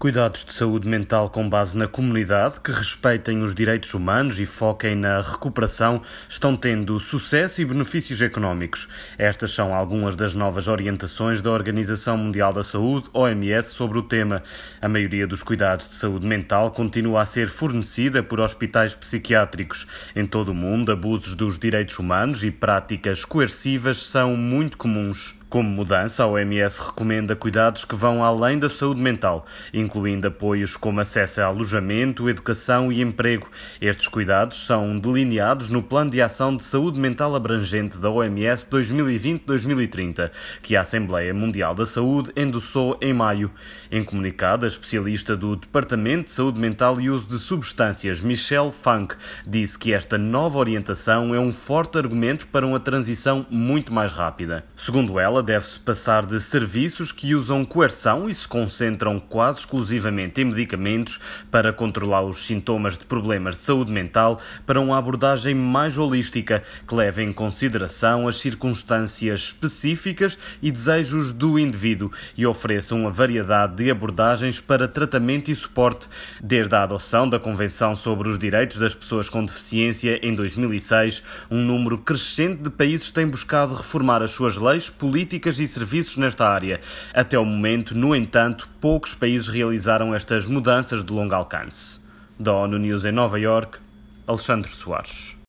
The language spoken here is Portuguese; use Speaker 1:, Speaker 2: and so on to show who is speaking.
Speaker 1: Cuidados de saúde mental com base na comunidade, que respeitem os direitos humanos e foquem na recuperação, estão tendo sucesso e benefícios económicos. Estas são algumas das novas orientações da Organização Mundial da Saúde, OMS, sobre o tema. A maioria dos cuidados de saúde mental continua a ser fornecida por hospitais psiquiátricos. Em todo o mundo, abusos dos direitos humanos e práticas coercivas são muito comuns. Como mudança, a OMS recomenda cuidados que vão além da saúde mental, incluindo apoios como acesso a alojamento, educação e emprego. Estes cuidados são delineados no Plano de Ação de Saúde Mental Abrangente da OMS 2020-2030, que a Assembleia Mundial da Saúde endossou em maio. Em comunicado, a especialista do Departamento de Saúde Mental e Uso de Substâncias, Michelle Funk, disse que esta nova orientação é um forte argumento para uma transição muito mais rápida. Segundo ela, deve-se passar de serviços que usam coerção e se concentram quase exclusivamente em medicamentos para controlar os sintomas de problemas de saúde mental para uma abordagem mais holística que leve em consideração as circunstâncias específicas e desejos do indivíduo e ofereça uma variedade de abordagens para tratamento e suporte. Desde a adoção da Convenção sobre os Direitos das Pessoas com Deficiência em 2006, um número crescente de países tem buscado reformar as suas leis, políticas e serviços nesta área. Até o momento, no entanto, poucos países realizaram estas mudanças de longo alcance. Da ONU News em Nova Iorque, Alexandre Soares.